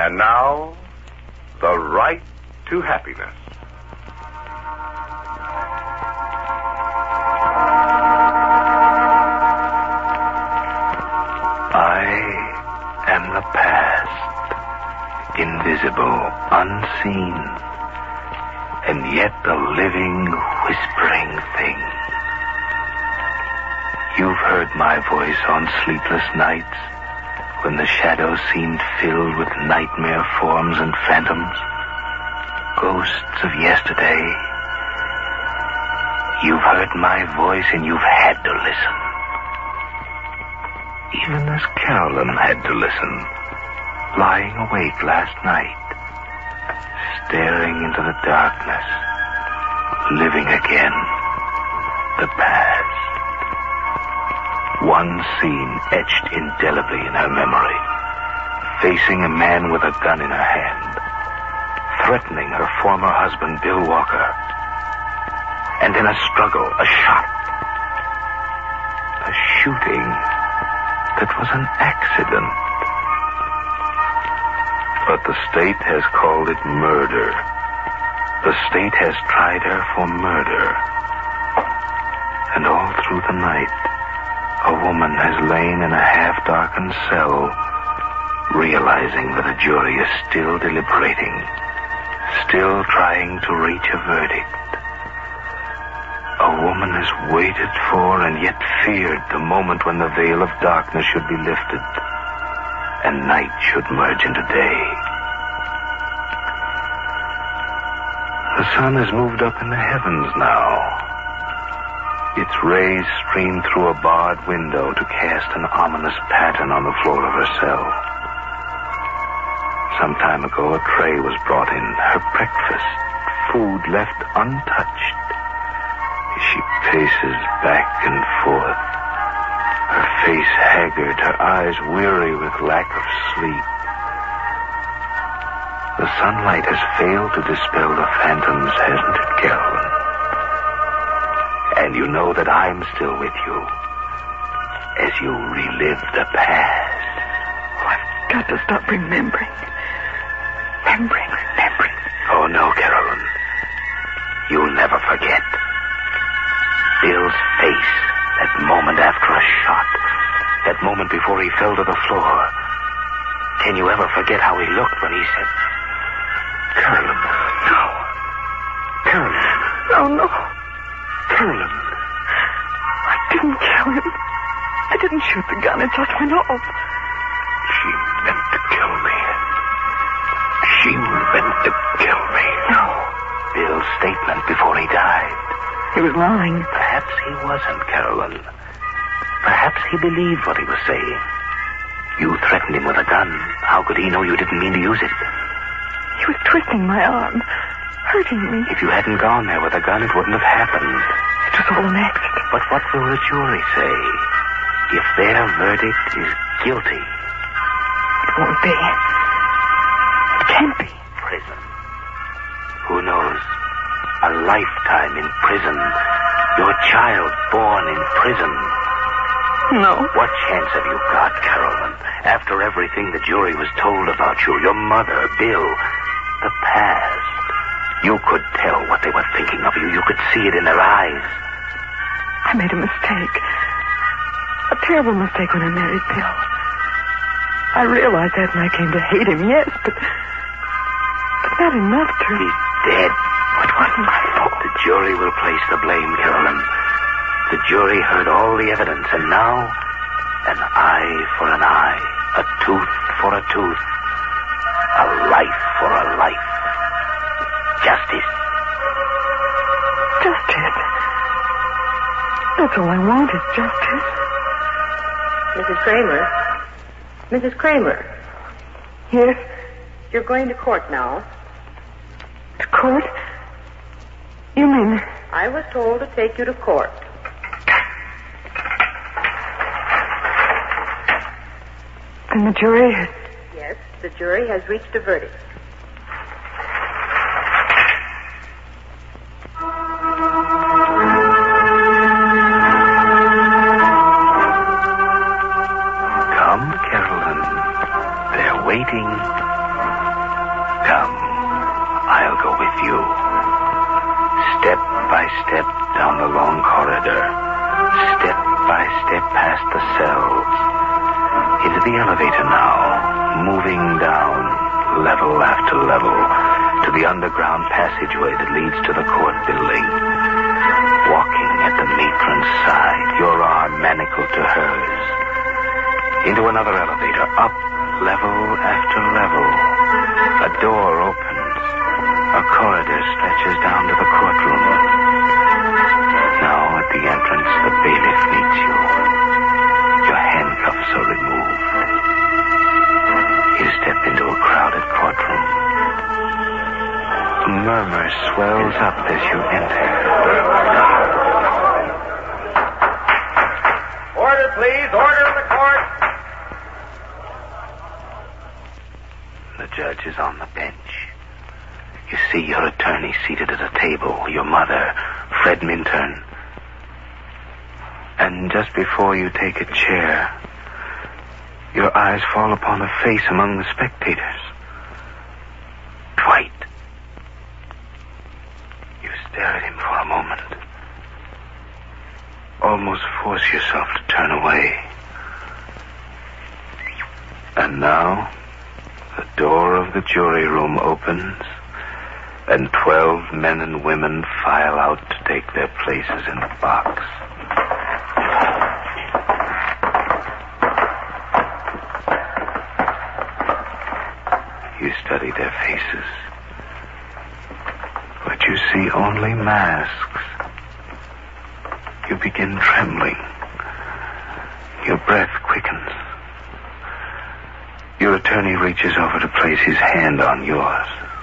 And now, The Right to Happiness. I am the past, invisible, unseen, and yet a living, whispering thing. You've heard my voice on sleepless nights, when the shadows seemed filled with nightmare forms and phantoms, ghosts of yesterday. You've heard my voice and you've had to listen. Even as Carolyn had to listen, lying awake last night, staring into the darkness, living again the past. One scene etched indelibly in her memory, facing a man with a gun in her hand, threatening her former husband, Bill Walker. And in a struggle, a shot, a shooting that was an accident. But the state has called it murder. The state has tried her for murder. And all through the night, a woman has lain in a half-darkened cell, realizing that a jury is still deliberating, still trying to reach a verdict. A woman has waited for and yet feared the moment when the veil of darkness should be lifted and night should merge into day. The sun has moved up in the heavens now. Its rays stream through a barred window to cast an ominous pattern on the floor of her cell. Some time ago, a tray was brought in, her breakfast, food left untouched. She paces back and forth, her face haggard, her eyes weary with lack of sleep. The sunlight has failed to dispel the phantoms, hasn't it, Carolyn? And you know that I'm still with you as you relive the past. Oh, I've got to stop remembering. Remembering. Oh, no, Carolyn. You'll never forget. Bill's face, that moment after a shot, that moment before he fell to the floor. Can you ever forget how he looked when he said, Carolyn? No. Carolyn. No. Carolyn. I didn't kill him. I didn't shoot the gun. It just went off. She meant to kill me. She meant to kill me. No. Bill's statement before he died. He was lying. Perhaps he wasn't, Carolyn. Perhaps he believed what he was saying. You threatened him with a gun. How could he know you didn't mean to use it? He was twisting my arm, hurting me. If you hadn't gone there with a gun, it wouldn't have happened. It was all an accident. But what will the jury say if their verdict is guilty? It won't be. It can't be. Prison. Who knows? A lifetime in prison. Your child born in prison. No. What chance have you got, Carolyn? After everything the jury was told about you, your mother, Bill, the past. You could tell what they were thinking of you. You could see it in their eyes. I made a mistake. A terrible mistake when I married Bill. I realized that and I came to hate him, yes, but not enough to... He's dead. It wasn't my fault. The jury will place the blame, Carolyn. The jury heard all the evidence, and now an eye for an eye, a tooth for a tooth, a life for a life. Justice. Justice. That's all I want is justice. Mrs. Kramer? Mrs. Kramer? Yes? You're going to court now. To court? You mean... I was told to take you to court. And the jury has... Yes, the jury has reached a verdict. Come, Carolyn. They're waiting. step down the long corridor, step by step past the cells, into the elevator now, moving down level after level to the underground passageway that leads to the court building. Walking at the matron's side, your arm manacled to hers. Into another elevator, up level after level. A door opens. A corridor stretches down to the courtroom. Now at the entrance, the bailiff meets you. Your handcuffs are removed. You step into a crowded courtroom. A murmur swells up as you enter. Order, please. Order in the court. The judge is on the bench. You see your attorney seated at a table, your mother, Fred Minturn. And just before you take a chair, your eyes fall upon a face among the spectators. Dwight. You stare at him for a moment. Almost force yourself to turn away. And now, the door of the jury room opens, and 12 men and women file out to take their places in the box. You study their faces, but you see only masks. You begin trembling. Your breath quickens. Your attorney reaches over to place his hand on yours.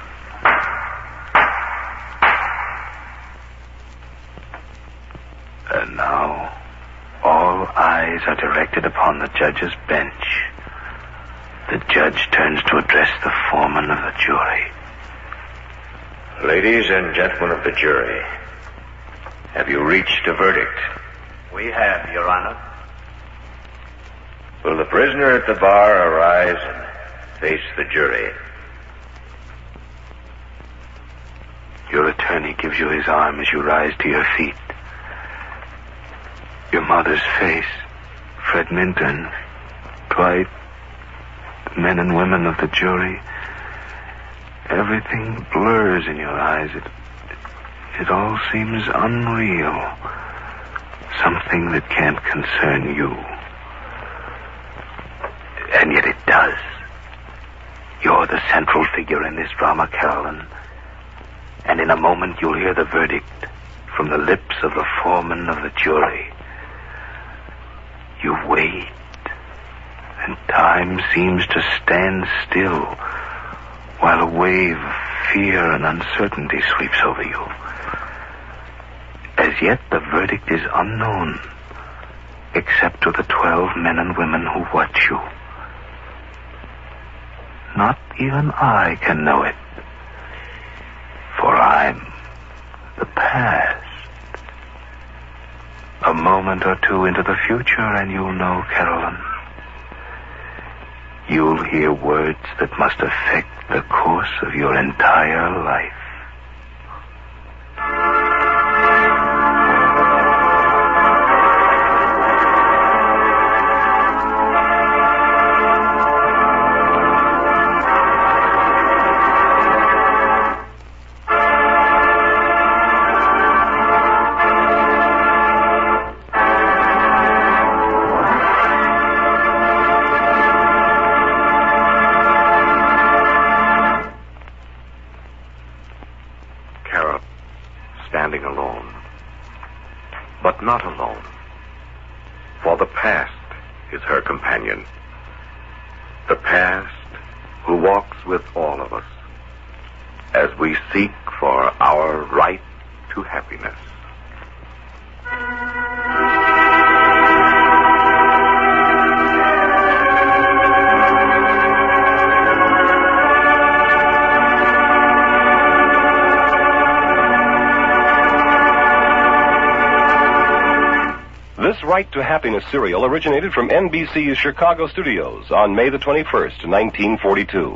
And now, all eyes are directed upon the judge's bench. The judge turns to address the foreman of the jury. Ladies and gentlemen of the jury, have you reached a verdict? We have, Your Honor. Will the prisoner at the bar arise and face the jury? Your attorney gives you his arm as you rise to your feet. Your mother's face, Fred Minturn, Dwight, the men and women of the jury. Everything blurs in your eyes. It all seems unreal. Something that can't concern you. And yet it does. You're the central figure in this drama, Carolyn. And in a moment you'll hear the verdict from the lips of the foreman of the jury. You wait, and time seems to stand still while a wave of fear and uncertainty sweeps over you. As yet, the verdict is unknown, except to the 12 men and women who watch you. Not even I can know it, for I'm the past. A moment or two into the future, and you'll know, Carolyn. You'll hear words that must affect the course of your entire life. Standing alone. But not alone. For the past is her companion. The past who walks with all of us as we seek for our right to happiness. This Right to Happiness serial originated from NBC's Chicago studios on May the 21st, 1942.